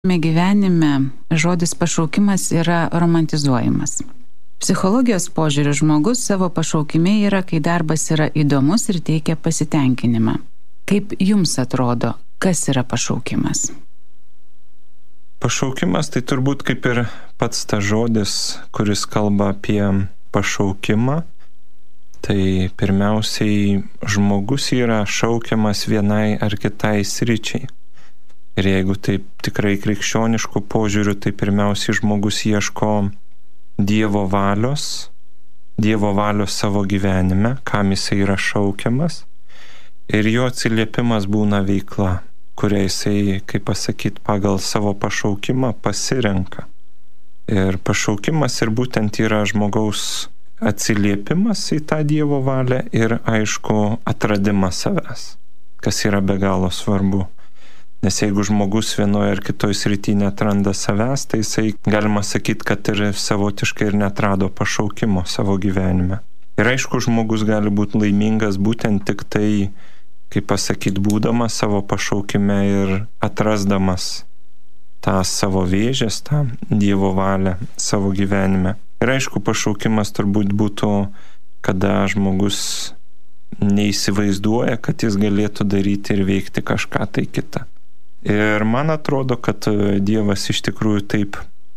Gyvenime žodis pašaukimas yra romantizuojamas. Psichologijos požiūriu žmogus savo pašaukime yra, kai darbas yra įdomus ir teikia pasitenkinimą. Kaip jums atrodo, kas yra pašaukimas? Pašaukimas tai turbūt kaip ir pats tas žodis, kuris kalba apie pašaukimą. Tai pirmiausiai žmogus yra šaukiamas vienai ar kitai sričiai. Ir jeigu taip tikrai krikščioniškų požiūrių, tai pirmiausiai žmogus ieško Dievo valios savo gyvenime, kam jisai yra šaukiamas. Ir jo atsiliepimas būna veikla, kurią jisai, kaip pasakyti, pagal savo pašaukimą pasirenka. Ir pašaukimas ir būtent yra žmogaus atsiliepimas į tą Dievo valią ir, aišku, atradimas savęs, kas yra be galo svarbu. Nes jeigu žmogus vienoje ar kitoje srityje neatranda savęs, tai jisai, galima sakyti, kad ir savotiškai ir neatrado pašaukimo savo gyvenime. Ir aišku, žmogus gali būti laimingas būtent tik tai, kaip pasakyti, būdamas savo pašaukime ir atrasdamas tą savo vėžės, tą Dievo valią savo gyvenime. Ir aišku, pašaukimas turbūt būtų, kada žmogus neįsivaizduoja, kad jis galėtų daryti ir veikti kažką tai kitą. Ir man atrodo, kad Dievas iš tikrųjų taip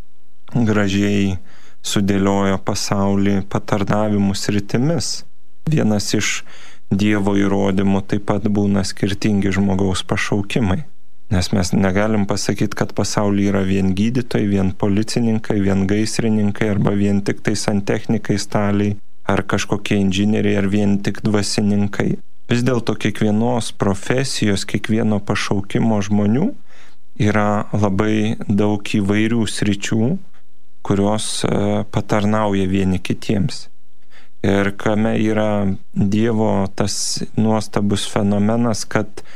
gražiai sudėliojo pasaulį patarnavimų sritimis. Vienas iš Dievo įrodymų taip pat būna skirtingi žmogaus pašaukimai. Nes mes negalim pasakyti, kad pasaulyje yra vien gydytojai, vien policininkai, vien gaisrininkai arba vien tik tai santechnikai staliai ar kažkokie inžinieriai ar vien tik dvasininkai. Vis dėlto kiekvienos profesijos, kiekvieno pašaukimo žmonių yra labai daug įvairių sričių, kurios patarnauja vieni kitiems. Ir kame yra Dievo tas nuostabus fenomenas, kad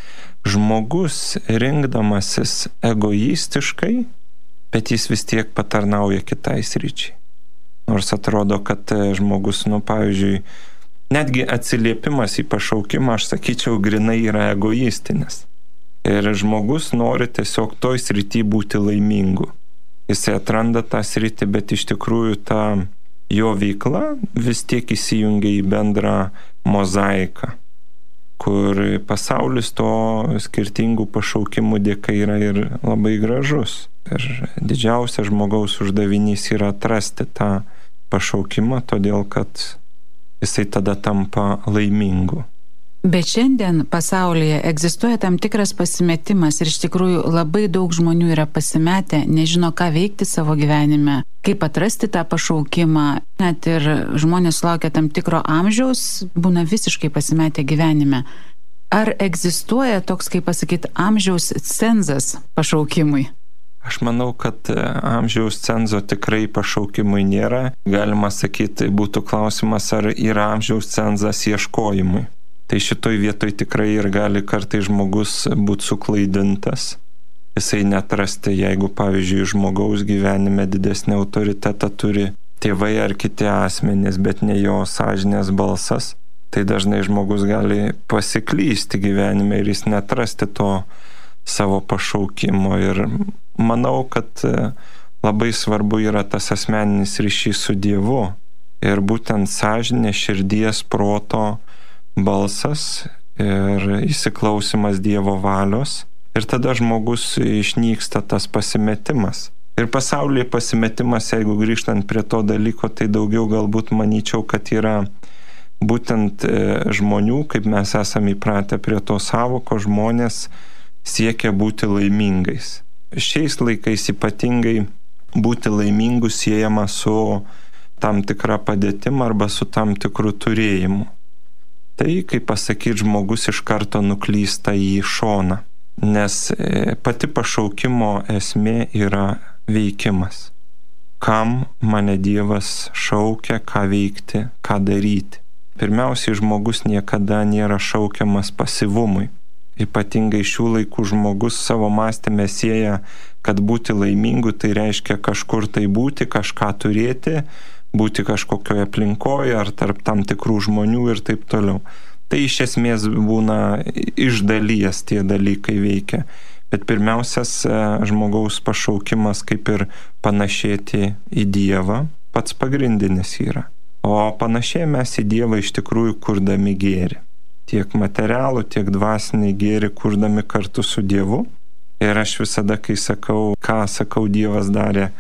žmogus rinkdamasis egoistiškai, bet jis vis tiek patarnauja kitai sričiai. Nors atrodo, kad žmogus, pavyzdžiui, netgi atsiliepimas į pašaukimą, aš sakyčiau, grinai yra egoistinis. Ir žmogus nori tiesiog toj srity būti laimingu. Jisai atranda tą sritį, bet iš tikrųjų ta jo veikla vis tiek įsijungia į bendrą mozaiką, kur pasaulis to skirtingų pašaukimų dėka yra ir labai gražus. Ir didžiausias žmogaus uždavinys yra atrasti tą pašaukimą, todėl kad jisai tada tampa laimingu. Bet šiandien pasaulyje egzistuoja tam tikras pasimetimas ir iš tikrųjų labai daug žmonių yra pasimetę, nežino, ką veikti savo gyvenime, kaip atrasti tą pašaukimą. Net ir žmonės sulaukia tam tikro amžiaus, būna visiškai pasimetę gyvenime. Ar egzistuoja toks, kaip pasakyti, amžiaus cenzas pašaukimui? Aš manau, kad amžiaus cenzo tikrai pašaukimui nėra. Galima sakyti, būtų klausimas, ar yra amžiaus cenzas ieškojimui. Tai šitoj vietoj tikrai ir gali kartai žmogus būti suklaidintas. Jisai netrasti, jeigu, pavyzdžiui, žmogaus gyvenime didesnį autoritetą turi tėvai ar kiti asmenys, bet ne jo sąžinės balsas, tai dažnai žmogus gali pasiklysti gyvenime ir jis netrasti to savo pašaukimo. Ir manau, kad labai svarbu yra tas asmeninis ryšys su Dievu ir būtent sąžinė, širdies, proto balsas ir įsiklausimas Dievo valios. Ir tada žmogus išnyksta tas pasimetimas. Ir pasaulyje pasimetimas, jeigu grįžtant prie to dalyko, tai daugiau galbūt manyčiau, kad yra būtent žmonių, kaip mes esame įpratę prie to sąvoko, žmonės siekia būti laimingais. Šiais laikais ypatingai būti laimingu siejama su tam tikra padėtim arba su tam tikru turėjimu. Tai, kaip pasakyti, žmogus iš karto nuklysta į šoną, nes pati pašaukimo esmė yra veikimas. Kam mane Dievas šaukia, ką veikti, ką daryti. Pirmiausiai, žmogus niekada nėra šaukiamas pasyvumui. Ypatingai šių laikų žmogus savo mąstyme sieja, kad būti laimingu tai reiškia kažkur tai būti, kažką turėti, būti kažkokioje aplinkoje ar tarp tam tikrų žmonių ir taip toliau. Tai iš esmės būna iš dalies tie dalykai veikia. Bet pirmiausias žmogaus pašaukimas kaip ir panašėti į Dievą, pats pagrindinis yra. O panašiai mes į Dievą iš tikrųjų kurdami gėrį. Tiek materialų, tiek dvasinį gėrį kurdami kartu su Dievu. Ir aš visada, kai sakau, Dievas darė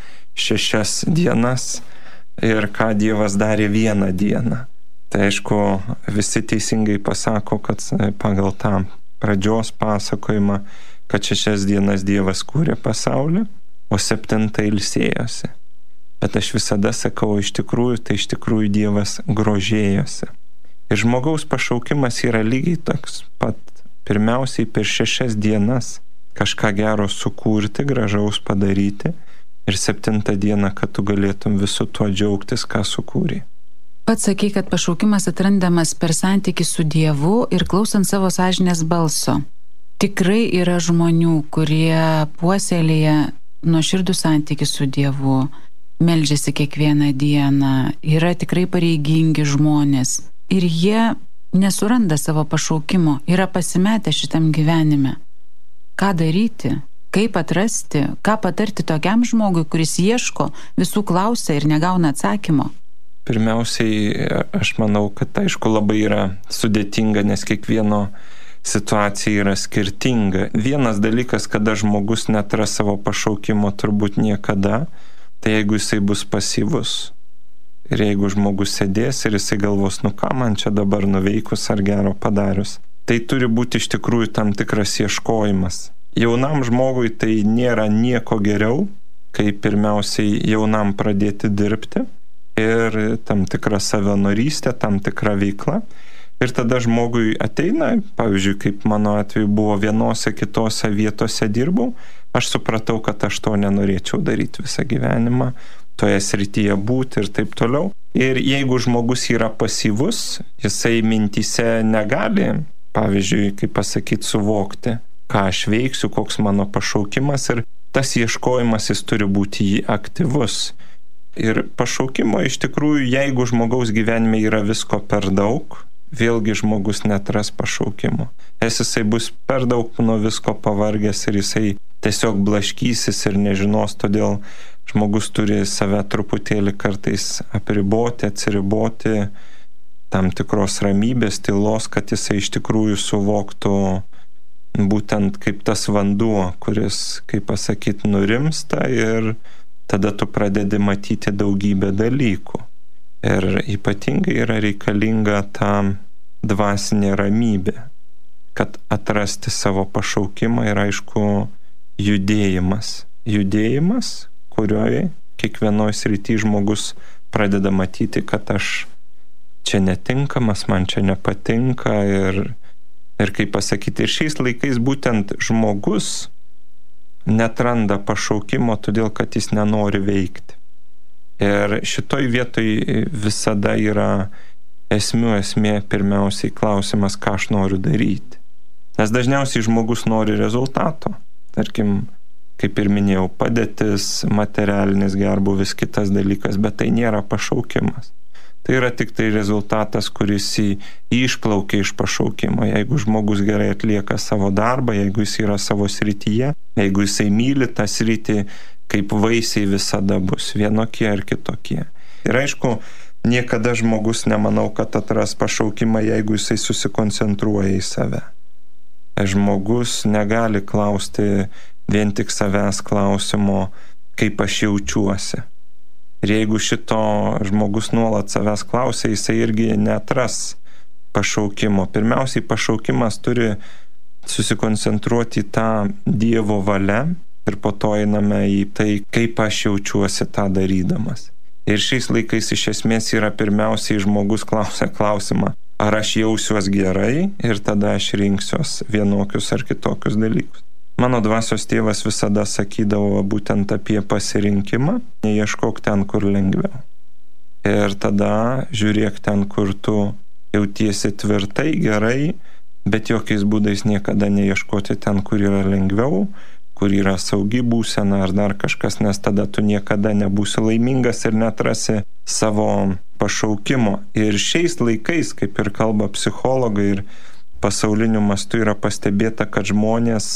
6 dienas ir ką Dievas darė 1 dieną. Tai aišku, visi teisingai pasako, kad pagal tą pradžios pasakojimą, kad 6 dienas Dievas kūrė pasaulį, o 7 ilsėjosi. Bet aš visada sakau, iš tikrųjų Dievas grožėjosi. Ir žmogaus pašaukimas yra lygiai toks pat. Pirmiausiai per 6 dienas kažką gero sukurti, gražaus padaryti ir 7 dieną, kad tu galėtum visu tuo džiaugtis, ką sukūrė. Pats sakai, kad pašaukimas atrandamas per santykį su Dievu ir klausant savo sąžinės balso. Tikrai yra žmonių, kurie puoselėja nuoširdų santykį su Dievu, meldžiasi kiekvieną dieną, yra tikrai pareigingi žmonės ir jie nesuranda savo pašaukimo, yra pasimetę šitam gyvenime. Ką daryti? Kaip atrasti? Ką patarti tokiam žmogui, kuris ieško, visų klausia ir negauna atsakymo? Pirmiausiai, aš manau, kad aišku labai yra sudėtinga, nes kiekvieno situacija yra skirtinga. Vienas dalykas, kada žmogus netras savo pašaukimo turbūt niekada, tai jeigu jisai bus pasyvus. Ir jeigu žmogus sėdės ir jisai galvos, ką man čia dabar nuveikus ar gero padarius. Tai turi būti iš tikrųjų tam tikras ieškojimas. Jaunam žmogui tai nėra nieko geriau, kai pirmiausiai jaunam pradėti dirbti. Ir tam tikra savanorystė, tam tikra veikla. Ir tada žmogui ateina, pavyzdžiui, kaip mano atveju buvo vienose kitose vietose dirbau, aš supratau, kad aš to nenorėčiau daryti visą gyvenimą, toje srityje būti ir taip toliau. Ir jeigu žmogus yra pasyvus, jisai mintyse negali, pavyzdžiui, kaip pasakyti, suvokti, ką aš veiksiu, koks mano pašaukimas ir tas ieškojimas jis turi būti aktyvus. Ir pašaukimo iš tikrųjų, jeigu žmogaus gyvenime yra visko per daug, vėlgi žmogus netras pašaukimo. Jisai bus per daug nuo visko pavargęs ir jisai tiesiog blaškysis ir nežinos, todėl žmogus turi save truputėlį kartais apriboti, atsiriboti tam tikros ramybės, tylos, kad jisai iš tikrųjų suvoktų būtent kaip tas vanduo, kuris, kaip pasakyti, nurimsta ir tada tu pradedi matyti daugybę dalykų. Ir ypatingai yra reikalinga ta dvasinė ramybė, kad atrasti savo pašaukimą ir aišku judėjimas. Judėjimas, kurioje kiekvienoje srityje žmogus pradeda matyti, kad aš čia netinkamas, man čia nepatinka ir kaip pasakyti, ir šiais laikais būtent žmogus netranda pašaukimo, todėl kad jis nenori veikti. Ir šitoj vietoj visada yra esmė pirmiausiai klausimas, ką aš noriu daryti. Nes dažniausiai žmogus nori rezultato. Tarkim, kaip ir minėjau, padėtis, materialinis gerbūvis, kitas dalykas, bet tai nėra pašaukimas. Tai yra tik tai rezultatas, kuris išplaukia iš pašaukimo. Jeigu žmogus gerai atlieka savo darbą, jeigu jis yra savo srityje, jeigu jisai myli tą sritį, kaip vaisiai visada bus, vienokie ar kitokie. Ir aišku, niekada žmogus nemanau, kad atras pašaukimą, jeigu jisai susikoncentruoja į save. Žmogus negali klausti vien tik savęs klausimo, kaip aš jaučiuosi. Ir jeigu šito žmogus nuolat savęs klausia, jisai irgi netras pašaukimo. Pirmiausiai pašaukimas turi susikoncentruoti į tą Dievo valią ir po to einame į tai, kaip aš jaučiuosi tą darydamas. Ir šiais laikais iš esmės yra pirmiausiai žmogus klausia klausimą, ar aš jausiuos gerai ir tada aš rinksiuos vienokius ar kitokius dalykus. Mano dvasios tėvas visada sakydavo būtent apie pasirinkimą, neieškok ten, kur lengviau. Ir tada žiūrėk ten, kur tu jautiesi tvirtai, gerai, bet jokiais būdais niekada neieškoti ten, kur yra lengviau, kur yra saugi būsena ar dar kažkas, nes tada tu niekada nebūsi laimingas ir netrasi savo pašaukimo. Ir šiais laikais, kaip ir kalba psichologai ir pasauliniu mastu yra pastebėta, kad žmonės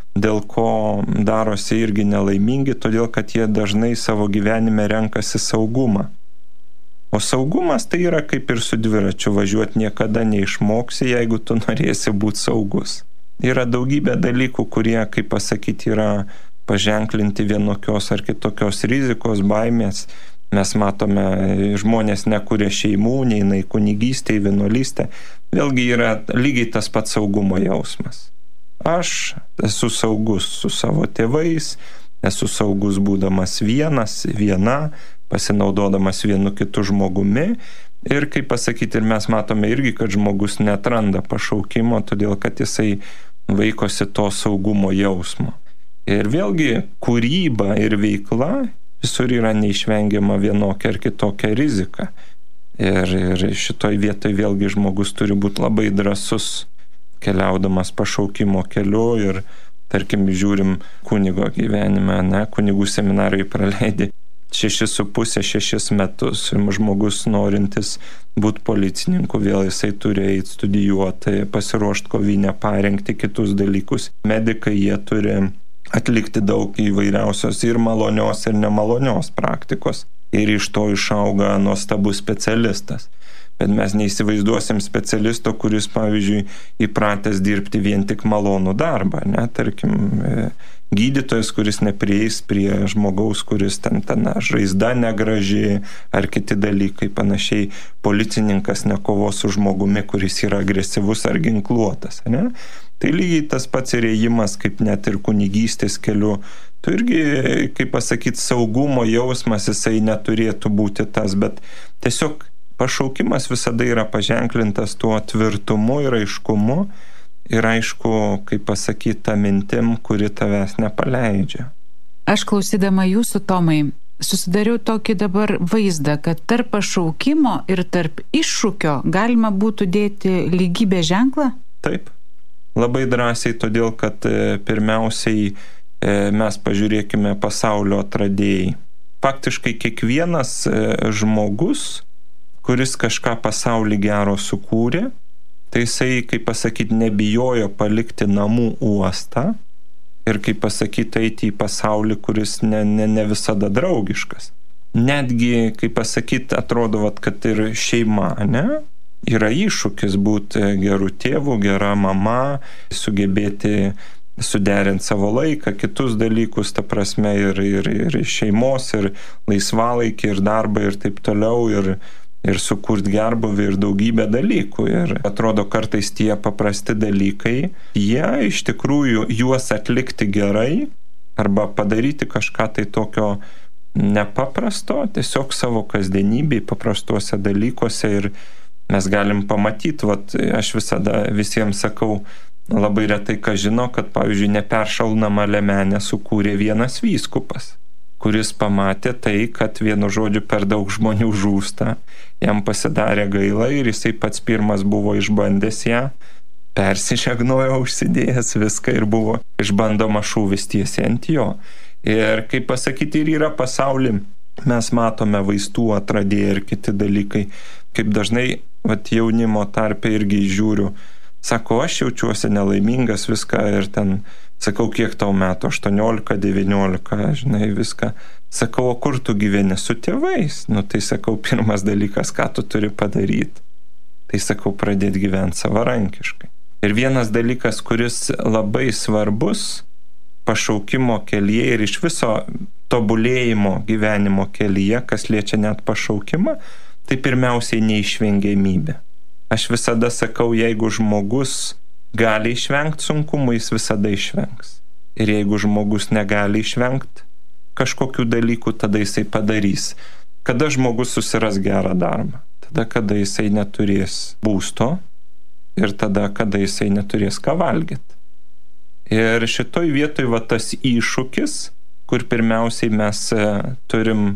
dėl ko darosi irgi nelaimingi, todėl kad jie dažnai savo gyvenime renkasi saugumą. O saugumas tai yra kaip ir su dviračiu, važiuoti niekada neišmoksi, jeigu tu norėsi būti saugus. Yra daugybė dalykų, kurie, kaip pasakyti, yra paženklinti vienokios ar kitokios rizikos, baimės. Mes matome, žmonės nekuria šeimų, neina į kunigystę, į vienuolystę. Vėlgi yra lygiai tas pats saugumo jausmas. Aš esu saugus su savo tėvais, esu saugus būdamas viena, pasinaudodamas vienu kitu žmogumi. Ir kaip pasakyti, ir mes matome irgi, kad žmogus neatranda pašaukimo, todėl kad jisai vaikosi to saugumo jausmo. Ir vėlgi kūryba ir veikla visur yra neišvengiama vienokia ar kitokia rizika. Ir šitoj vietoj vėlgi žmogus turi būti labai drąsus, keliaudamas pašaukimo keliu. Ir tarkim, žiūrim kunigo gyvenime, kunigų seminarai praleidi 6,5-6 metus. Žmogus norintis būti policininku, vėl jisai turi eiti studijuoti, pasiruošti kovinę parengti, kitus dalykus. Medikai jie turi atlikti daug įvairiausios ir malonios, ir nemalonios praktikos. Ir iš to išauga nuostabus specialistas. Bet mes neįsivaizduosim specialisto, kuris, pavyzdžiui, įpratęs dirbti vien tik malonų darbą. Tarkim, gydytojas, kuris neprieis prie žmogaus, kuris ten žaizda negraži ar kiti dalykai. Panašiai policininkas nekovos su žmogumi, kuris yra agresyvus ar ginkluotas. Tai lygiai tas pats ir ėjimas, kaip net ir kunigystės keliu. Tu irgi, kaip pasakyti, saugumo jausmas jisai neturėtų būti tas, bet tiesiog pašaukimas visada yra paženklintas tuo tvirtumu ir aiškumu ir aišku, kaip pasakyti, ta mintim, kuri tavęs nepaleidžia. Aš klausydama jūsų, Tomai, susidariau tokį dabar vaizdą, kad tarp pašaukimo ir tarp iššūkio galima būtų dėti lygybės ženklą? Taip. Labai drąsiai, todėl kad pirmiausiai mes pažiūrėkime pasaulio atradėjai. Faktiškai kiekvienas žmogus, kuris kažką pasaulį gero sukūrė, tai jisai, kaip pasakyti, nebijojo palikti namų uostą ir, kaip pasakyti, eiti į pasaulį, kuris ne visada draugiškas. Netgi, kaip pasakyti, atrodo, kad ir šeima, yra iššūkis būti gerų tėvų, gera mama, sugebėti suderinti savo laiką, kitus dalykus, ta prasme ir šeimos, ir laisvalaikį, ir darbą, ir taip toliau, ir sukurti gerbuvį ir daugybę dalykų. Ir atrodo, kartais tie paprasti dalykai, jie iš tikrųjų juos atlikti gerai arba padaryti kažką tai tokio nepaprasto, tiesiog savo kasdienybėje, paprastuose dalykuose. Ir mes galim pamatyti, aš visada visiems sakau, labai retai kas žino, kad, pavyzdžiui, neperšaunamą liemenę sukūrė vienas vyskupas, kuris pamatė tai, kad vienu žodžiu per daug žmonių žūsta, jam pasidarė gaila ir jisai pats pirmas buvo išbandęs ją, persižegnojo, užsidėjęs viską ir buvo išbandoma šūvis tiesiai ant jo. Ir kaip pasakyti, ir yra pasauly, mes matome vaistų atradėjai ir kiti dalykai, kaip dažnai jaunimo tarpe irgi žiūriu, sako, aš jaučiuosi nelaimingas viską ir ten, sakau, kiek tau metų, 18, 19, žinai, viską. Sakau, o kur tu gyveni su tėvais? Tai sakau, pirmas dalykas, ką tu turi padaryti. Tai sakau, pradėti gyventi savarankiškai. Ir vienas dalykas, kuris labai svarbus pašaukimo kelyje ir iš viso tobulėjimo gyvenimo kelyje, kas liečia net pašaukimą, tai pirmiausiai neišvengiamybė. Aš visada sakau, jeigu žmogus gali išvengti sunkumų, jis visada išvengs. Ir jeigu žmogus negali išvengti kažkokių dalykų, tada jisai padarys. Kada žmogus susiras gerą darbą? Tada, kada jisai neturės būsto ir tada, kada jisai neturės ką valgyti. Ir šitoj vietoj tas iššūkis, kur pirmiausiai mes turim,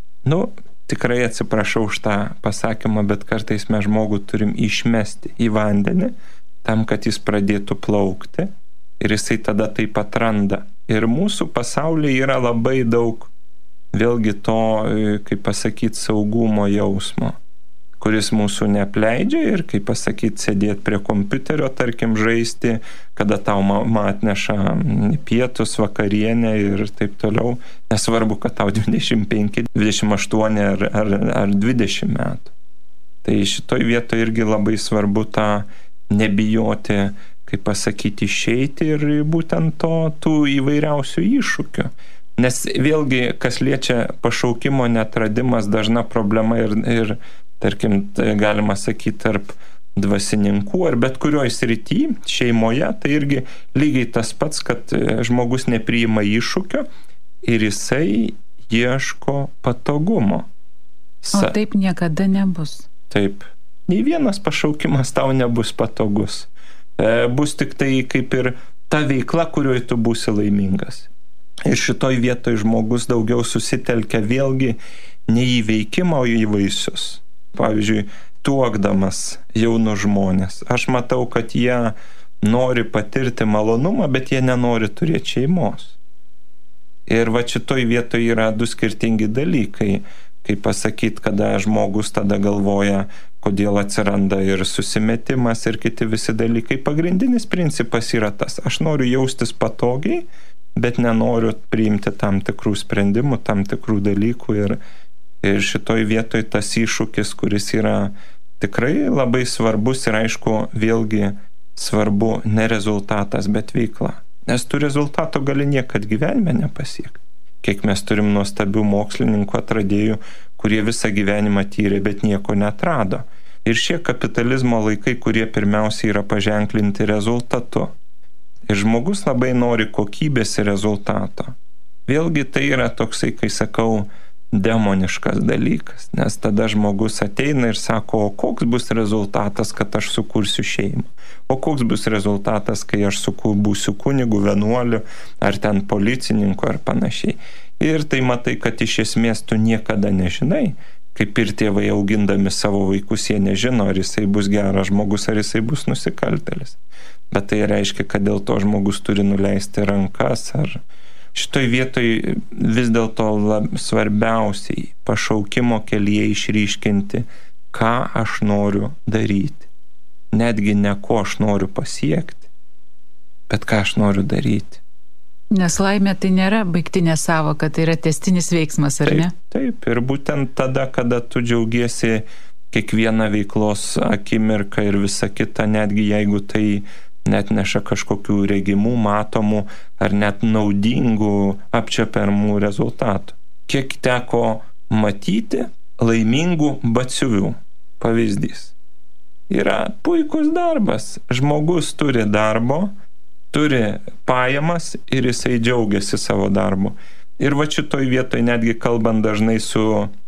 tikrai atsiprašau už tą pasakymą, bet kartais mes žmogų turim išmesti į vandenį, tam, kad jis pradėtų plaukti ir jisai tada taip atranda. Ir mūsų pasaulyje yra labai daug vėlgi to, kaip pasakyti, saugumo jausmo, kuris mūsų neapleidžia ir, kaip pasakyti, sėdėti prie kompiuterio, tarkim, žaisti, kada tau mama atneša pietus, vakarienę ir taip toliau. Nesvarbu, kad tau 25, 28 ar 20 metų. Tai šitoj vietoje irgi labai svarbu tą nebijoti, kaip pasakyti, išeiti ir būtent tų įvairiausių iššūkių. Nes vėlgi, kas liečia pašaukimo neatradimas, dažna problema ir tarkim, galima sakyti, tarp dvasininkų ar bet kurioj srity, šeimoje, tai irgi lygiai tas pats, kad žmogus nepriima iššūkio ir jisai ieško patogumo. O taip niekada nebus. Taip. Nei vienas pašaukimas tau nebus patogus. Bus tik tai kaip ir ta veikla, kurioje tu būsi laimingas. Ir šitoj vietoj žmogus daugiau susitelkia vėlgi ne į veikimą, o į vaisius. Pavyzdžiui, tuokdamas jaunus žmonės. Aš matau, kad jie nori patirti malonumą, bet jie nenori turėti šeimos. Ir va šitoj vietoj yra du skirtingi dalykai. Kaip pasakyti, kada žmogus tada galvoja, kodėl atsiranda ir susimetimas ir kiti visi dalykai. Pagrindinis principas yra tas. Aš noriu jaustis patogiai, bet nenoriu priimti tam tikrų sprendimų, tam tikrų dalykų. Ir šitoj vietoj tas iššūkis, kuris yra tikrai labai svarbus ir aišku, vėlgi svarbu ne rezultatas, bet veikla. Nes tų rezultatų gali niekad gyvenime nepasiekti. Kiek mes turim nuostabių mokslininkų atradėjų, kurie visą gyvenimą tyrė, bet nieko neatrado. Ir šie kapitalizmo laikai, kurie pirmiausiai yra paženklinti rezultatu. Ir žmogus labai nori kokybės ir rezultato. Vėlgi tai yra toksai, kai sakau, demoniškas dalykas, nes tada žmogus ateina ir sako, o koks bus rezultatas, kad aš sukursiu šeimą? O koks bus rezultatas, kai aš būsiu kunigu, vienuoliu, ar ten policininku, ar panašiai. Ir tai matai, kad iš esmės tu niekada nežinai, kaip ir tėvai augindami savo vaikus, jie nežino, ar jisai bus geras žmogus, ar jisai bus nusikaltėlis. Bet tai reiškia, kad dėl to žmogus turi nuleisti rankas, ar šitoj vietoj vis dėlto svarbiausiai pašaukimo kelyje išryškinti, ką aš noriu daryti. Netgi ne ko aš noriu pasiekti, bet ką aš noriu daryti. Nes laimė tai nėra baigtinė sąvoka, tai yra tęstinis veiksmas, ar ne? Taip, ir būtent tada, kada tu džiaugiesi kiekvieną veiklos akimirką ir visa kita, netgi jeigu tai net neša kažkokių regimų, matomų ar net naudingų apčiuopiamų rezultatų. Kiek teko matyti laimingų batsiuvių pavyzdys. Yra puikus darbas. Žmogus turi darbo, turi pajamas ir jisai džiaugiasi savo darbu. Ir va šitoj vietoj netgi kalbant dažnai su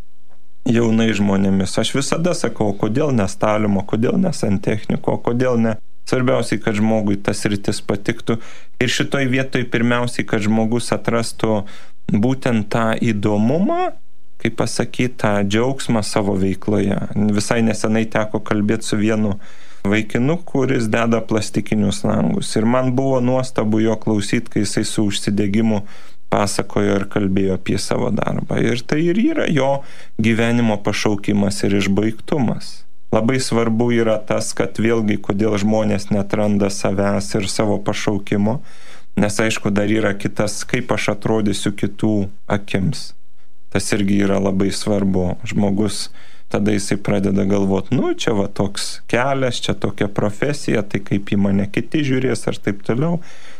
jaunai žmonėmis, aš visada sakau, kodėl ne Stalino, kodėl ne santechniko, kodėl ne. Svarbiausiai, kad žmogui tas rytis patiktų. Ir šitoj vietoj pirmiausiai, kad žmogus atrastų būtent tą įdomumą, kaip pasakyti, tą džiaugsmą savo veikloje. Visai nesenai teko kalbėti su vienu vaikinu, kuris deda plastikinius langus. Ir man buvo nuostabu jo klausyti, kai jisai su užsidegimu pasakojo ir kalbėjo apie savo darbą. Ir tai ir yra jo gyvenimo pašaukimas ir išbaigtumas. Labai svarbu yra tas, kad vėlgi, kodėl žmonės neatranda savęs ir savo pašaukimo, nes aišku, dar yra kitas, kaip aš atrodysiu kitų akims. Tas irgi yra labai svarbu. Žmogus tada jisai pradeda galvoti, čia va toks kelias, čia tokia profesija, tai kaip į mane kiti žiūrės ar taip toliau.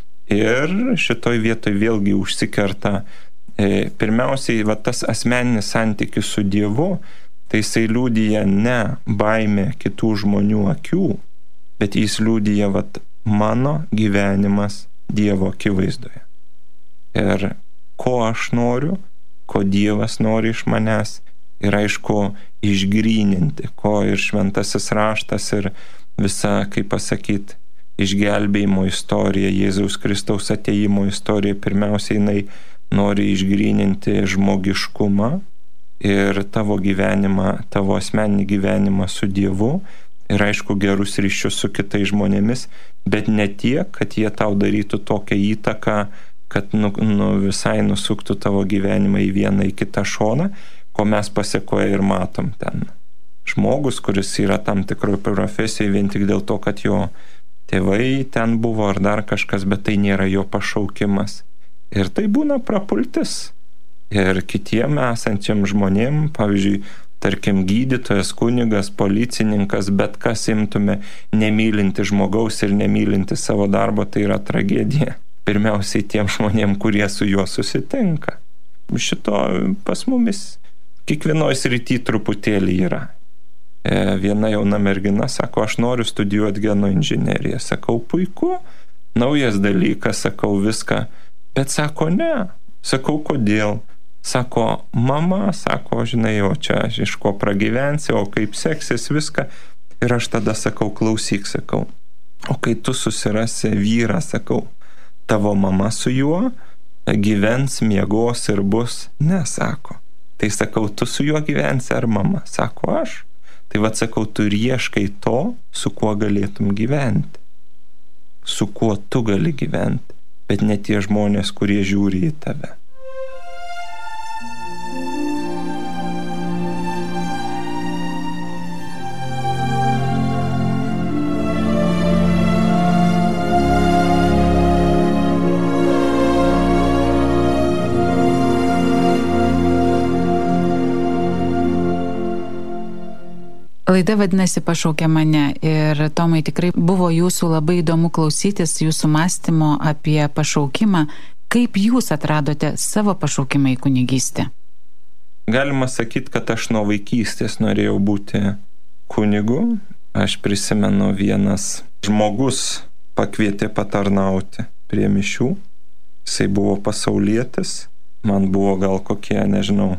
Ir šitoj vietoj vėlgi užsikerta pirmiausiai va tas asmeninis santykis su Dievu, tai jisai liudija ne baimę kitų žmonių akių, bet jis liudija mano gyvenimas Dievo akivaizdoje. Ir ko aš noriu, ko Dievas nori iš manęs, ir aišku išgryninti, ko ir šventasis raštas ir visa, kaip pasakyti, išgelbėjimo istorija, Jėzaus Kristaus atėjimo istorija, pirmiausiai jinai nori išgryninti žmogiškumą ir tavo gyvenimą, tavo asmeninį gyvenimą su Dievu ir aišku gerus ryšius su kitais žmonėmis, bet ne tiek, kad jie tau darytų tokią įtaką, kad visai nusuktų tavo gyvenimą į vieną, į kitą šoną, ko mes pasiekoje ir matom ten. žmogus, kuris yra tam tikroje profesijoje vien tik dėl to, kad jo tėvai ten buvo ar dar kažkas, bet tai nėra jo pašaukimas. Ir tai būna prapultis. Ir kitiem esančiam žmonėm, pavyzdžiui, tarkim, gydytojas, kunigas, policininkas, bet kas imtume, nemylinti žmogaus ir nemylinti savo darbo, tai yra tragedija. Pirmiausiai tiem žmonėm, kurie su juo susitinka. Šito pas mumis kiekvienoje srity truputėlį yra. Viena jauna mergina sako, aš noriu studijuoti genų inžineriją. Sakau, puiku, naujas dalykas, sakau viską, bet sako, ne. Sakau, kodėl? Sako, mama, sako, žinai, o čia iš ko pragyvensi, o kaip seksis viską. Ir aš tada sakau, klausyk, sakau, o kai tu susirasi vyrą, sakau, tavo mama su juo gyvens, miegos ir bus? Ne, sako. Tai sakau, tu su juo gyvensi ar mama? Sako, aš. Tai vad sakau, tu ieškai to, su kuo galėtum gyventi. Su kuo tu gali gyventi, bet ne tie žmonės, kurie žiūri į tave. Laida vadinasi Pašaukė mane ir Tomai tikrai buvo jūsų labai įdomu klausytis jūsų mąstymo apie pašaukimą. Kaip jūs atradote savo pašaukimą į kunigystę? Galima sakyti, kad aš nuo vaikystės norėjau būti kunigu. Aš prisimenu, vienas žmogus pakvietė patarnauti prie mišių. Jisai buvo pasaulietis. Man buvo gal kokie, nežinau,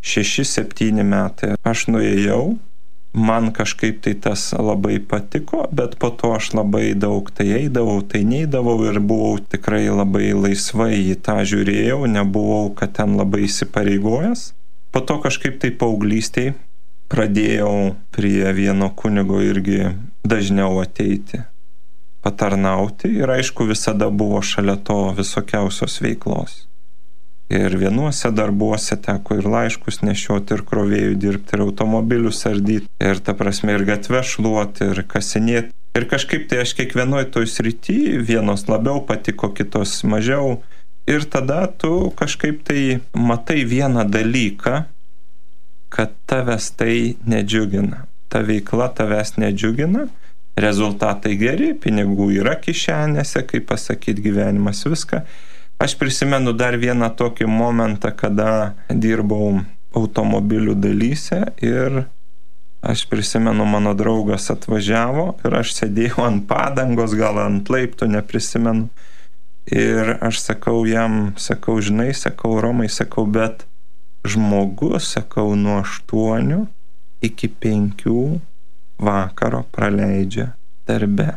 6-7 metai. Aš nuėjau. Man kažkaip tai tas labai patiko, bet po to aš labai daug tai eidavau, tai neidavau ir buvau tikrai labai laisvai į tą žiūrėjau, nebuvau, kad ten labai įsipareigojęs. Po to kažkaip tai paauglystėj pradėjau prie vieno kunigo irgi dažniau ateiti, patarnauti ir aišku visada buvo šalia to visokiausios veiklos. Ir vienuose darbuose teko ir laiškus nešioti, ir krovėjų dirbti, ir automobilius ardyti, ir ta prasme ir gatvę šluoti, ir kasinėti. Ir kažkaip tai aš kiekvienoj toj srity, vienos labiau patiko, kitos mažiau. Ir tada tu kažkaip tai matai vieną dalyką, kad tavęs tai nedžiugina. Ta veikla tavęs nedžiugina, rezultatai geri, pinigų yra kišenėse, kaip pasakyti, gyvenimas viską. Aš prisimenu dar vieną tokį momentą, kada dirbau automobilių dalyse ir aš prisimenu, mano draugas atvažiavo ir aš sėdėjau ant padangos, gal ant laiptų, neprisimenu. Ir aš sakau jam, sakau, žinai, sakau, Romai, sakau, bet žmogus, sakau, nuo 8 iki 5 vakaro praleidžia darbe.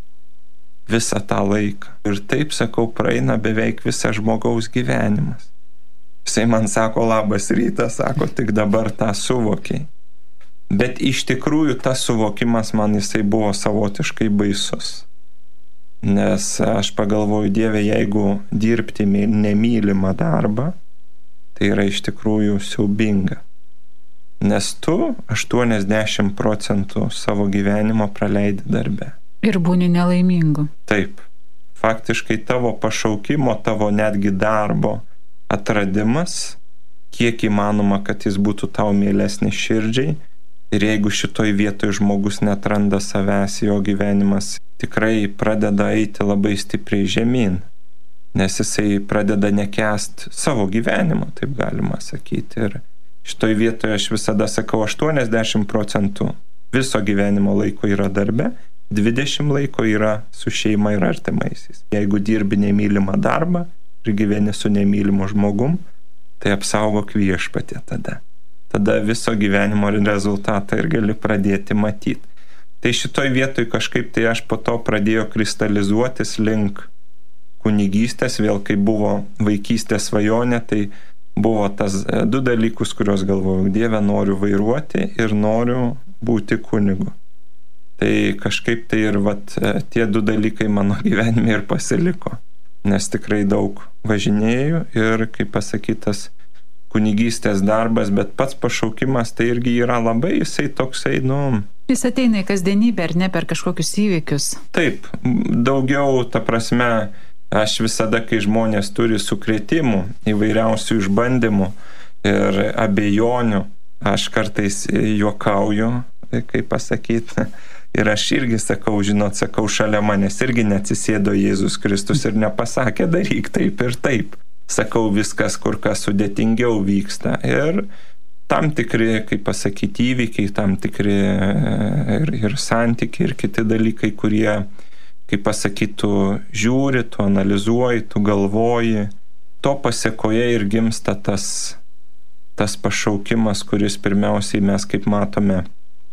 Visą tą laiką. Ir taip, sakau, praeina beveik visas žmogaus gyvenimas. Jisai man sako, labas rytas, sako, tik dabar tą suvokiai. Bet iš tikrųjų tas suvokimas man jisai buvo savotiškai baisus. Nes aš pagalvoju, Dieve, jeigu dirbti nemylimą darbą, tai yra iš tikrųjų siaubinga. Nes tu 80% savo gyvenimo praleidi darbe. Ir būni nelaimingu. Taip. Faktiškai tavo pašaukimo, tavo netgi darbo atradimas, kiek įmanoma, kad jis būtų tau mielesnis širdžiai. Ir jeigu šitoj vietoj žmogus netranda savęs, jo gyvenimas tikrai pradeda eiti labai stipriai žemyn. Nes jisai pradeda nekęst savo gyvenimo, taip galima sakyti. Ir šitoj vietoje aš visada sakau, 80% viso gyvenimo laiko yra darbe, 20 laiko yra su šeima ir artimaisiais. Jeigu dirbi nemylimą darbą ir gyveni su nemylimu žmogum, tai apsaugok Viešpatie tada. Tada viso gyvenimo rezultatą ir gali pradėti matyti. Tai šitoj vietoj kažkaip tai aš po to pradėjau kristalizuotis link kunigystės, vėl kai buvo vaikystės svajonė, tai buvo tas 2 dalykus, kuriuos galvojau, Dieve, noriu vairuoti ir noriu būti kunigu. Tai kažkaip tai ir tie 2 dalykai mano gyvenime ir pasiliko. Nes tikrai daug važinėjau ir, kaip pasakytas, kunigystės darbas, bet pats pašaukimas tai irgi yra labai, jisai toksai, Jis ateina į kasdienybę ar ne per kažkokius įvykius. Taip, daugiau, ta prasme, aš visada, kai žmonės turi sukrėtimų, įvairiausių išbandymų ir abejonių, aš kartais juokauju, kaip pasakyti, ir aš irgi sakau, šalia manęs irgi neatsisėdo Jėzus Kristus ir nepasakė, daryk taip ir taip. Sakau, viskas kur kas sudėtingiau vyksta. Ir tam tikri, kaip pasakyti, įvykiai, tam tikri ir santykiai, ir kiti dalykai, kurie, kaip pasakytų, žiūri, tu analizuoji, tu galvoji, to pasėkoje ir gimsta tas pašaukimas, kuris pirmiausiai mes, kaip matome,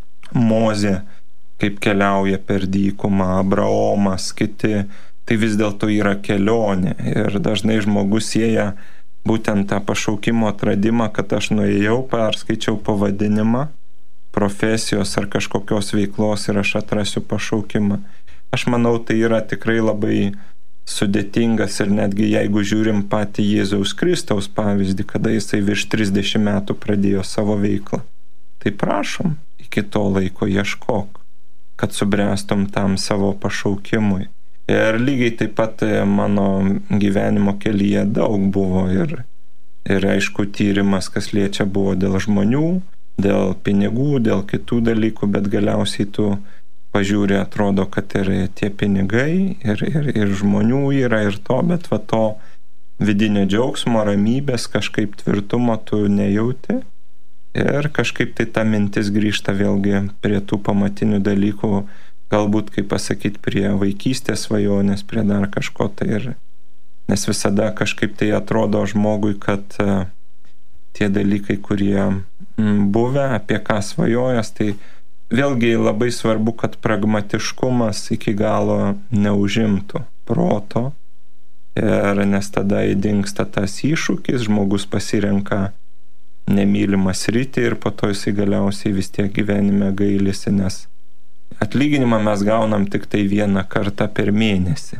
Mozė, kaip keliauja per dykumą, Abraomas, kiti, tai vis dėlto yra kelionė. Ir dažnai žmogus sieja būtent tą pašaukimo atradimą, kad aš nuėjau, perskaičiau pavadinimą profesijos ar kažkokios veiklos ir aš atrasiu pašaukimą. Aš manau, tai yra tikrai labai sudėtingas ir netgi jeigu žiūrim patį Jėzaus Kristaus pavyzdį, kada jisai virš 30 metų pradėjo savo veiklą. Tai prašom, iki to laiko ieškok, kad subręstum tam savo pašaukimui. Ir lygiai taip pat mano gyvenimo kelyje daug buvo ir aišku tyrimas, kas liečia, buvo dėl žmonių, dėl pinigų, dėl kitų dalykų, bet galiausiai tu pažiūri, atrodo, kad ir tie pinigai, ir žmonių yra ir to, bet va to vidinio džiaugsmo, ramybės, kažkaip tvirtumo tu nejauti. Ir kažkaip tai ta mintis grįžta vėlgi prie tų pamatinių dalykų, galbūt, kaip pasakyti, prie vaikystės svajonės, prie dar kažko tai. Nes visada kažkaip tai atrodo žmogui, kad tie dalykai, kurie buvę, apie ką svajojas, tai vėlgi labai svarbu, kad pragmatiškumas iki galo neužimtų proto. Ir nes tada įdingsta tas iššūkis, žmogus pasirenka nemylimą sritį ir po to jisai galiausiai vis tiek gyvenime gailisi, nes atlyginimą mes gaunam tik tai vieną kartą per mėnesį,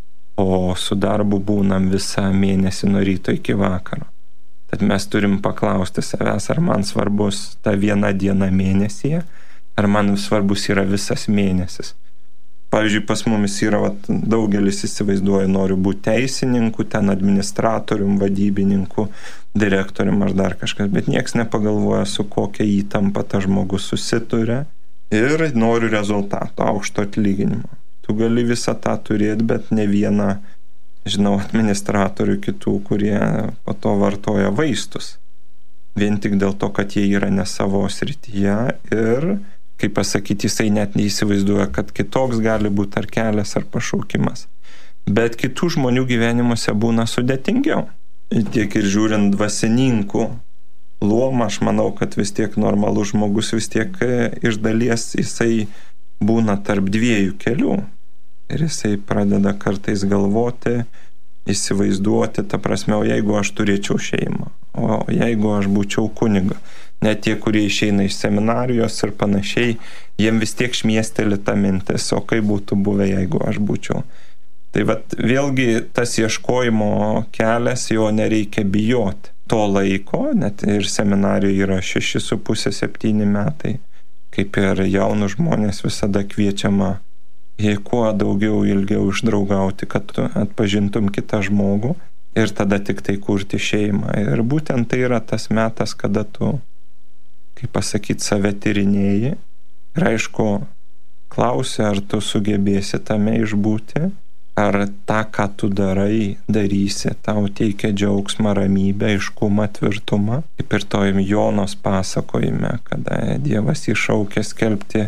o su darbu būnam visą mėnesį nuo ryto iki vakaro. Tad mes turim paklausti savęs, ar man svarbus ta viena diena mėnesyje, ar man svarbus yra visas mėnesis. Pavyzdžiui, pas mumis yra, daugelis įsivaizduoja, noriu būti teisininku, ten administratorium, vadybininku, direktorium ar dar kažkas, bet nieks nepagalvoja, su kokia įtampa tas žmogus susituria ir noriu rezultato, aukšto atlyginimo. Tu gali visą tą turėti, bet ne vieną, žinau, administratorių kitų, kurie po to vartoja vaistus. Vien tik dėl to, kad jie yra ne savo srityje ir, kaip pasakyti, jisai net neįsivaizduoja, kad kitoks gali būti ar kelias, ar pašaukimas. Bet kitų žmonių gyvenimuose būna sudėtingiau. Tiek ir žiūrint dvasininkų luomą, aš manau, kad vis tiek normalus žmogus vis tiek iš dalies jisai būna tarp dviejų kelių. Ir jisai pradeda kartais galvoti, įsivaizduoti, ta prasme, o jeigu aš turėčiau šeimą, o jeigu aš būčiau kuniga. Net tie, kurie išeina iš seminarijos ir panašiai, jiem vis tiek šmiesteli ta mintis, o kaip būtų buvę, jeigu aš būčiau. Tai vėlgi tas ieškojimo kelias, jo nereikia bijoti. To laiko, net ir seminarijoje yra 6,5-7 metai, kaip ir jaunus žmonės visada kviečiama kuo daugiau ilgiau išdraugauti, kad tu atpažintum kitą žmogų ir tada tik tai kurti šeimą. Ir būtent tai yra tas metas, kada tu, kaip pasakyti, save tyrinėji ir aišku, klausi, ar tu sugebėsi tame išbūti, ar tą, ką tu darai, darysi, tau teikia džiaugsmą, ramybę, aiškumą, tvirtumą. Kaip ir tojim Jonos pasakojime, kada Dievas įšaukė skelbti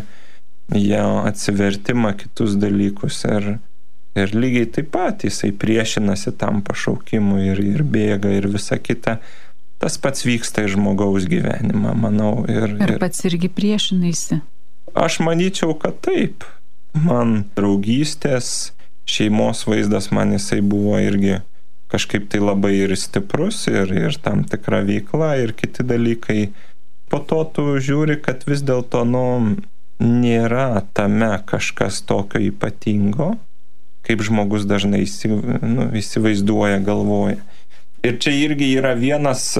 jo atsivertimą, kitus dalykus. Ir lygiai taip pat jisai priešinasi tam pašaukimui ir bėga ir visa kita. Tas pats vyksta ir žmogaus gyvenimą, manau. Ir pats irgi priešinaisi? Aš manyčiau, kad taip. Man draugystės, šeimos vaizdas man jisai buvo irgi kažkaip tai labai ir stiprus ir tam tikra veikla ir kiti dalykai. Po to tu žiūri, kad vis dėlto nėra tame kažkas tokio ypatingo, kaip žmogus dažnai įsivaizduoja, galvoja. Ir čia irgi yra vienas,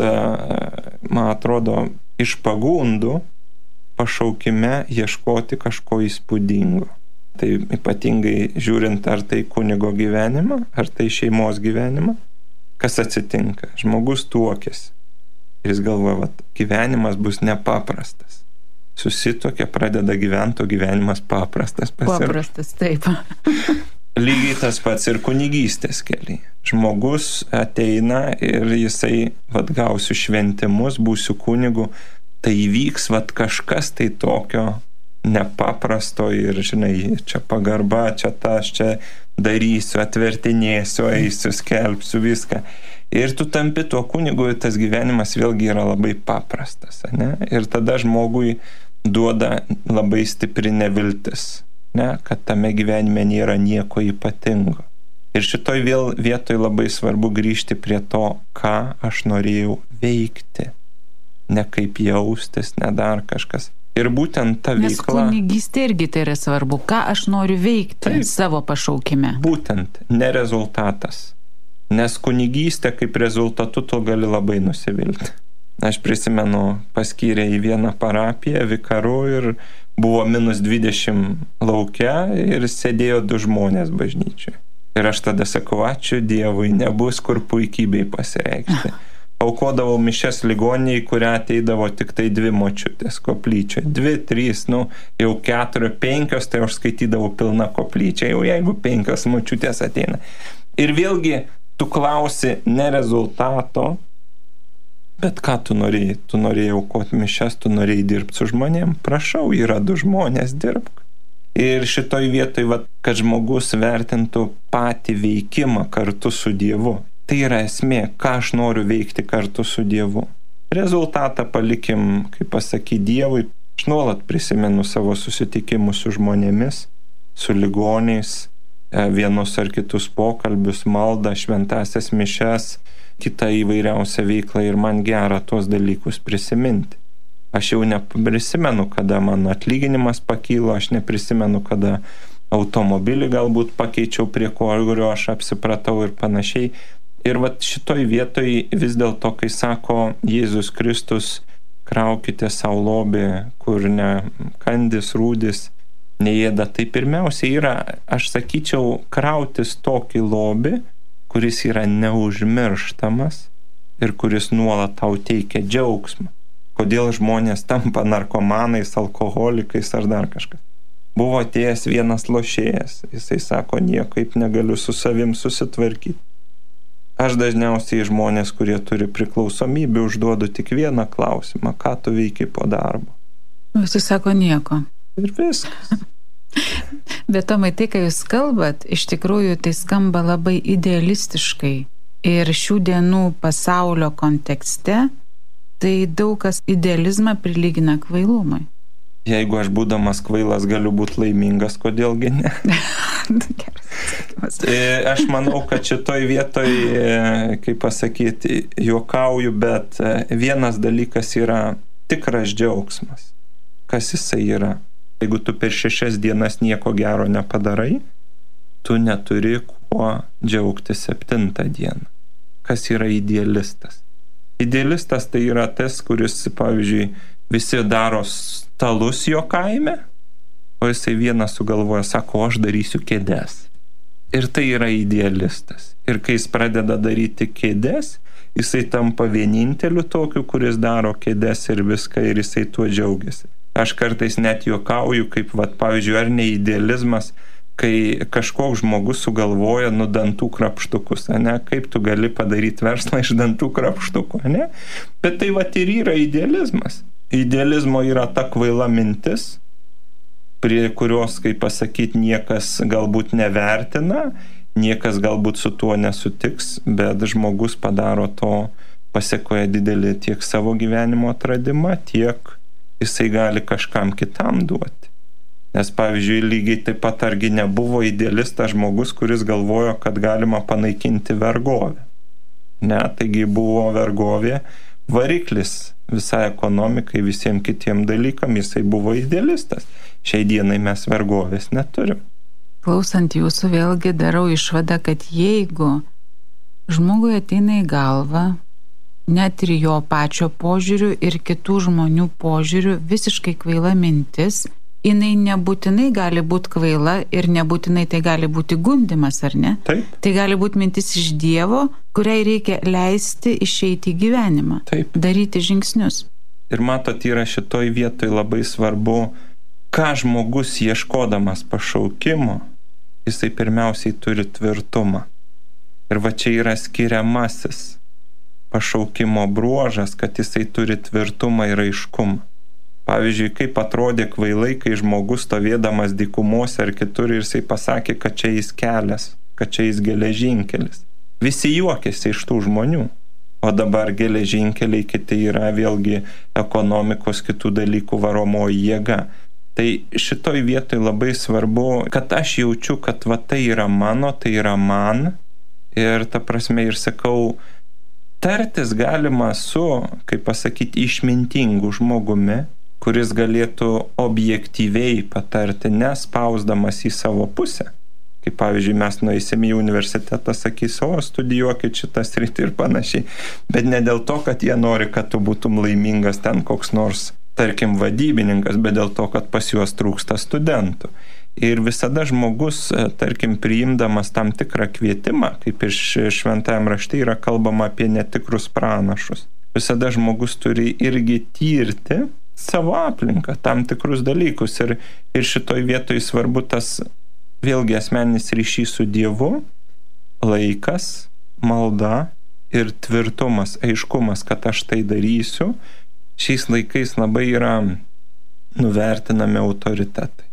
man atrodo, iš pagundų pašaukime ieškoti kažko įspūdingo. Tai ypatingai žiūrint, ar tai kunigo gyvenimą, ar tai šeimos gyvenimą, kas atsitinka. Žmogus tuokėsi. Ir jis galvoja, gyvenimas bus nepaprastas. Susituokia, pradeda gyventi, o gyvenimas paprastas pasirodo. Paprastas, taip. Lygiai tas pats ir kunigystės keliai. Žmogus ateina ir jisai, gausiu šventimus, būsiu kunigu, tai įvyks, kažkas tai tokio nepaprasto ir, žinai, čia pagarba, čia aš čia darysiu, atvertinėsiu, eisiu, skelbsiu viską. Ir tu tampi tuo kunigu, tas gyvenimas vėlgi yra labai paprastas, ne? Ir tada žmogui duoda labai stipri neviltis, ne? Kad tame gyvenime nėra nieko ypatingo. Ir šitoj vietoj labai svarbu grįžti prie to, ką aš norėjau veikti, ne kaip jaustis, ne dar kažkas. Ir būtent ta veikla... Nes kunigystė irgi tai yra svarbu, ką aš noriu veikti savo pašaukime. Būtent, ne rezultatas. Nes kunigystė kaip rezultatu tu gali labai nusivilti. Aš prisimenu, paskyrė į vieną parapiją vikaru ir buvo -20 lauke ir sėdėjo 2 žmonės bažnyčioje. Ir aš tada sakau, ačiū Dievui, nebus kur puikybei pasireikšti. Aukodavau mišias ligoniniai, kurią ateidavo tik tai 2 močiutės koplyčioje. 2, 3, jau 4, 5, tai aš skaitydavau pilną koplyčią, jau jeigu 5 močiutės ateina. Ir vėlgi, tu klausi ne rezultato, bet ką tu norėjai? Tu norėjai aukoti mišias, tu norėjai dirbti su žmonėm. Prašau, yra 2 žmonės, dirbk. Ir šitoj vietoj, kad žmogus vertintų patį veikimą kartu su Dievu. Tai yra esmė, ką aš noriu veikti kartu su Dievu. Rezultatą palikim, kaip pasakyti, Dievui. Aš nuolat prisimenu savo susitikimus su žmonėmis, su ligoniais, vienus ar kitus pokalbius, maldą, šventasias mišias, kitą įvairiausią veiklą ir man gera tuos dalykus prisiminti. Aš jau neprisimenu, kada mano atlyginimas pakylo, aš neprisimenu, kada automobilį galbūt pakeičiau, prie kurio aš apsipratau ir panašiai. Ir šitoj vietoj vis dėlto, kai sako Jėzus Kristus, kraukite savo lobį, kur ne kandis, rūdis, neėda, tai pirmiausia yra, aš sakyčiau, krautis tokį lobį, kuris yra neužmirštamas ir kuris nuolat tau teikia džiaugsmą. Kodėl žmonės tampa narkomanais, alkoholikais ar dar kažkas. Buvo atėjęs vienas lošėjas, jisai sako, niekaip negaliu su savim susitvarkyti. Aš dažniausiai žmonės, kurie turi priklausomybę, užduodu tik vieną klausimą, ką tu veiki po darbo. Visi sako nieko. Ir viskas. Bet Tomai, tai, kai jūs kalbat, iš tikrųjų tai skamba labai idealistiškai. Ir šių dienų pasaulio kontekste, tai daug kas idealizmą prilygina kvailumui. Jeigu aš būdamas kvailas galiu būti laimingas, kodėlgi ne? Aš manau, kad šitoj vietoj, kaip pasakyti, juokauju, bet vienas dalykas yra tikras džiaugsmas. Kas jisai yra? Jeigu tu per 6 dienas nieko gero nepadarai, tu neturi kuo džiaugti 7 dieną. Kas yra idealistas? Idealistas tai yra tas, kuris, pavyzdžiui, visi daro stalus jo kaime, o jisai vienas sugalvoja, sako, aš darysiu kėdes. Ir tai yra idealistas. Ir kai jis pradeda daryti kėdes, jisai tampa vieninteliu tokiu, kuris daro kėdes ir viską, ir jisai tuo džiaugiasi. Aš kartais net juokauju, kaip, pavyzdžiui, ar ne idealizmas, kai kažkoks žmogus sugalvoja dantų krapštukus, ne? Kaip tu gali padaryti verslą iš dantų krapštukų, ne? Bet tai ir yra idealizmas. Idealizmo yra ta kvaila mintis, prie kurios, kaip pasakyti, niekas galbūt nevertina, niekas galbūt su tuo nesutiks, bet žmogus padaro to, pasiekoja didelį tiek savo gyvenimo atradimą, tiek jisai gali kažkam kitam duoti. Nes, pavyzdžiui, lygiai taip pat argi nebuvo idealistas žmogus, kuris galvojo, kad galima panaikinti vergovę. Ne, taigi buvo vergovė variklis visai ekonomikai, visiems kitiem dalykam, jisai buvo idealistas. Šiai dienai mes vergovės neturim. Klausant jūsų, vėlgi darau išvadą, kad jeigu žmogui ateina į galvą, net ir jo pačio požiūriu ir kitų žmonių požiūriu visiškai kvaila mintis, jinai nebūtinai gali būti kvaila ir nebūtinai tai gali būti gundymas, ar ne? Taip. Tai gali būti mintis iš Dievo, kuriai reikia leisti išeiti į gyvenimą. Taip. Daryti žingsnius. Ir matot, yra šitoj vietoj labai svarbu, ką žmogus ieškodamas pašaukimo, jisai pirmiausiai turi tvirtumą. Ir va čia yra skiriamasis pašaukimo bruožas, kad jisai turi tvirtumą ir aiškumą. Pavyzdžiui, kaip atrodė kvailai, kai žmogus stovėdamas dykumose ar kitur ir jisai pasakė, kad čia jis kelias, kad čia jis geležinkelis. Visi juokėsi iš tų žmonių. O dabar geležinkeliai kiti yra vėlgi ekonomikos kitų dalykų varomoji jėga. Tai šitoj vietoj labai svarbu, kad aš jaučiu, kad va tai yra mano, tai yra man. Ir ta prasme ir sakau, tartis galima su, kaip pasakyti, išmintingu žmogumi, kuris galėtų objektyviai patarti, nespausdamas į savo pusę. Kaip pavyzdžiui, mes nueisim į universitetą, sakys, o studijuokit šitą sritį ir panašiai. Bet ne dėl to, kad jie nori, kad tu būtum laimingas ten koks nors, tarkim, vadybininkas, bet dėl to, kad pas juos trūksta studentų. Ir visada žmogus, tarkim, priimdamas tam tikrą kvietimą, kaip ir šventajam rašte yra kalbama apie netikrus pranašus. Visada žmogus turi irgi tirti savo aplinką, tam tikrus dalykus. Ir šitoj vietoj svarbu tas vėlgi asmeninis ryšys su Dievu, laikas, malda ir tvirtumas, aiškumas, kad aš tai darysiu. Šiais laikais labai yra nuvertinami autoritetai.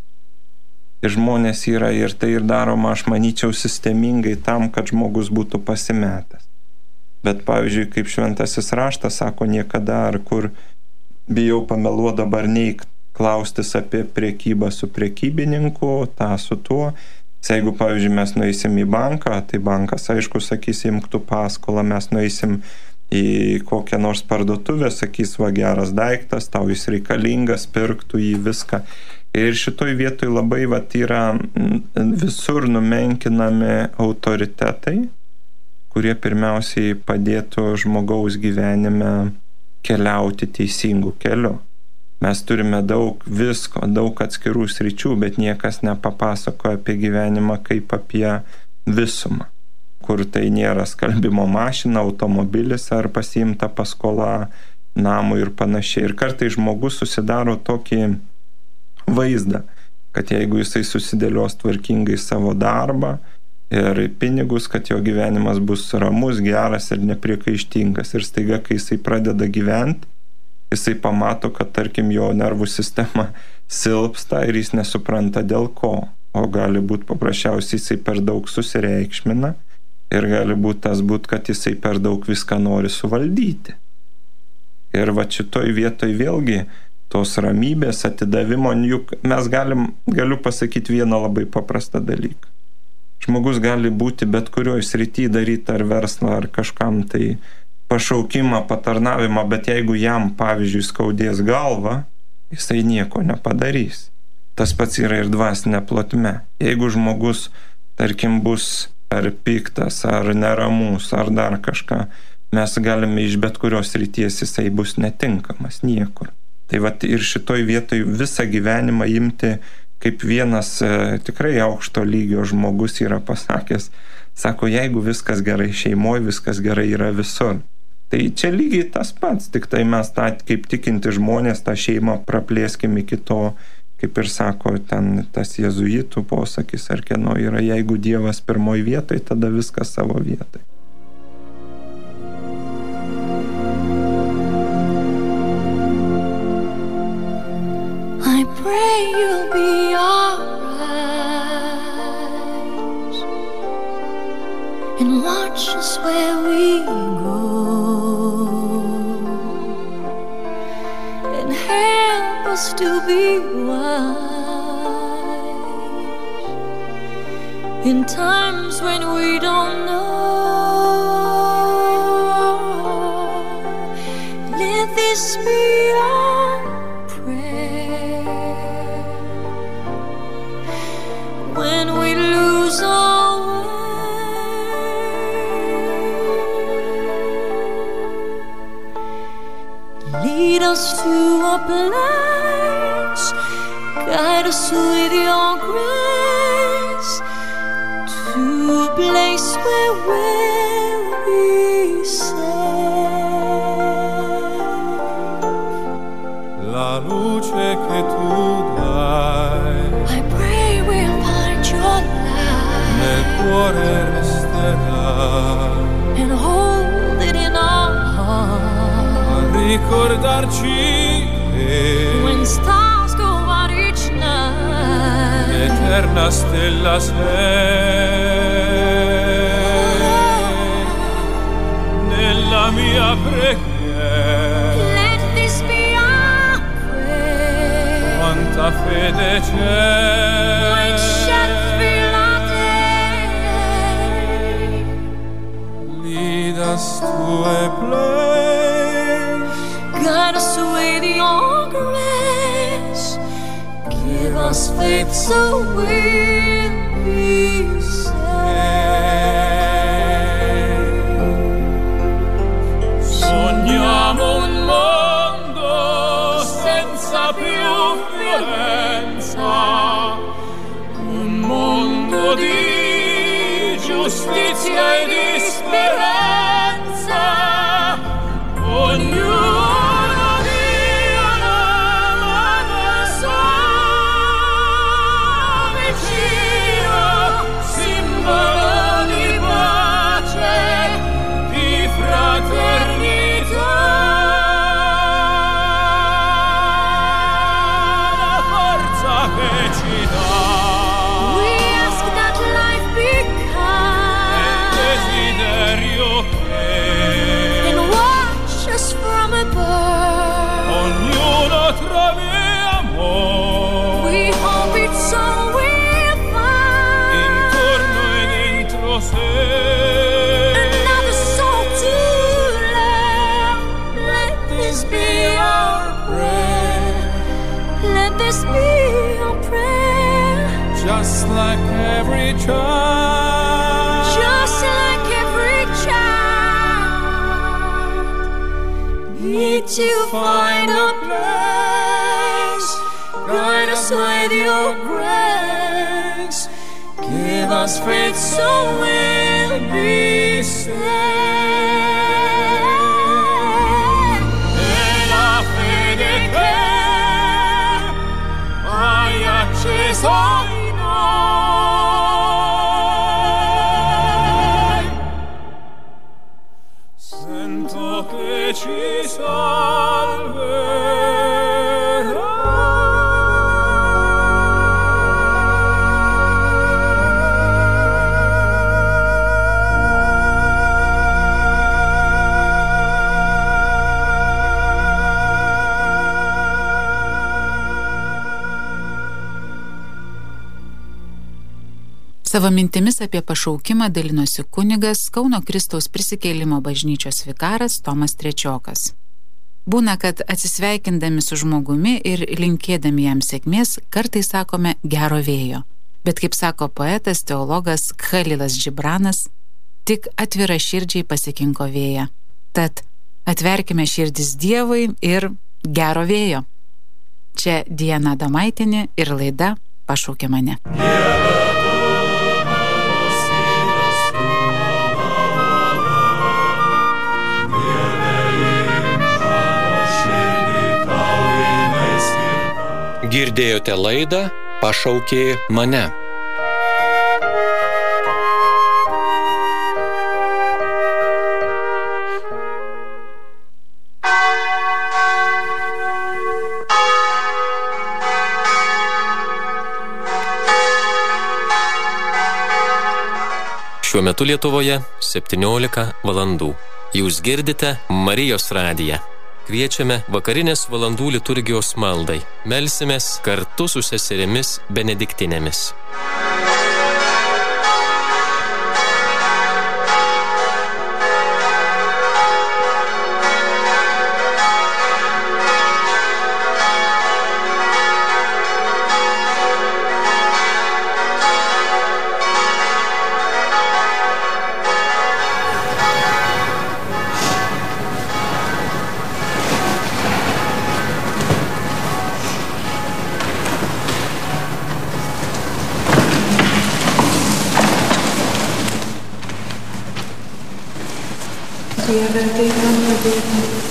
Ir žmonės yra ir tai ir daroma, aš manyčiau, sistemingai tam, kad žmogus būtų pasimetęs. Bet pavyzdžiui, kaip šventasis raštas sako, niekada ar kur bijau pameluoti dabar neik klaustis apie priekybą su priekybininku, tą su tuo. Jeigu, pavyzdžiui, mes nueisim į banką, tai bankas, aišku, sakys, imk tu paskolą, mes nueisim į kokią nors parduotuvę, sakys, va geras daiktas, tau jis reikalingas, pirktų jį viską. Ir šitoj vietoj labai yra visur numenkinami autoritetai, kurie pirmiausiai padėtų žmogaus gyvenime keliauti teisingų kelių. Mes turime daug visko, daug atskirų sričių, bet niekas nepapasakoja apie gyvenimą kaip apie visumą, kur tai nėra skalbimo mašina, automobilis ar pasiimta paskola namui ir panašiai. Ir kartais žmogus susidaro tokį vaizdą, kad jeigu jisai susidėlios tvarkingai savo darbą ir pinigus, kad jo gyvenimas bus ramus, geras ir nepriekaištingas. Ir staiga, kai jisai pradeda gyventi, jisai pamato, kad tarkim jo nervų sistema silpsta ir jis nesupranta dėl ko. O gali būti paprasčiausiai jisai per daug susireikšmina ir gali būti tas kad jisai per daug viską nori suvaldyti. Ir va šitoj vietoj vėlgi tos ramybės atidavimo, juk mes galiu pasakyti vieną labai paprastą dalyką. Žmogus gali būti bet kurioje srityje daryti ar verslą, ar kažkam tai pašaukimą, patarnavimą, bet jeigu jam, pavyzdžiui, skaudės galvą, jisai nieko nepadarys. Tas pats yra ir dvasinė plotme. Jeigu žmogus, tarkim, bus ar piktas, ar neramus, ar dar kažką, mes galime iš bet kurios srities jisai bus netinkamas niekur. Tai vat ir šitoj vietoj visą gyvenimą imti, kaip vienas tikrai aukšto lygio žmogus yra pasakęs, sako, jeigu viskas gerai šeimoje, viskas gerai yra visur. Tai čia lygiai tas pats, tik tai mes tą, kaip tikinti žmonės, tą šeimą praplėskim iki to, kaip ir sako ten tas jėzuitų posakis ar kieno yra, jeigu Dievas pirmoje vietoje, tada viskas savo vietoje. I pray you'll be alright and watch us where we go and help us to be wise in times when we don't know. Let this be our when we lose our way, Lead us to a place, guide us with your grace, to a place where we'll be safe. La luce che tu dai, I pray we'll find your light nel cuore resterà, and hold it in our heart. Ricordarci che When stars go out each night, l'eterna stella sei, nella mia preghiera let this be our prayer. quanta fede c'è. When shadows fill our day, Lead us to a place, guide us with your grace, give us faith so we'll be safe. sogniamo un mondo senza più violenza, un mondo di giustizia e di speranza, ognuno dia la sua vicino, simbolo di pace, di fraternità, la forza che ci dà. We ask that life be kind Desiderio che and watch us from above. ognuno trovi amore We hope it's so we'll find intorno e dentro sé. another soul to love. Let this be our prayer. Let this be our prayer. Just like every child, Just like every child, need to find a place. Guide us with your grace. Give us faith so we'll be safe. e la fede che hai acceso in noi, sento che ci Savo mintimis apie pašaukimą dalinosi kunigas Kauno Kristaus prisikėlimo bažnyčios vikaras Tomas Trečiokas. Būna, kad atsisveikindami su žmogumi ir linkėdami jam sėkmės, kartais sakome gero vėjo. Bet kaip sako poetas, teologas Khalilas Džibranas, tik atvira širdžiai pasikinko vėją. Tad atverkime širdis Dievui ir gero vėjo. Čia Diana Adomaitinė ir laida Pašaukė mane. Girdėjote laidą Pašaukė mane. Šiuo metu Lietuvoje 17 valandų. Jūs girdite Marijos radiją. Kviečiame vakarinės valandų liturgijos maldai. Melsimės kartu su seserimis benediktinėmis. Dieve, ateik man padėti.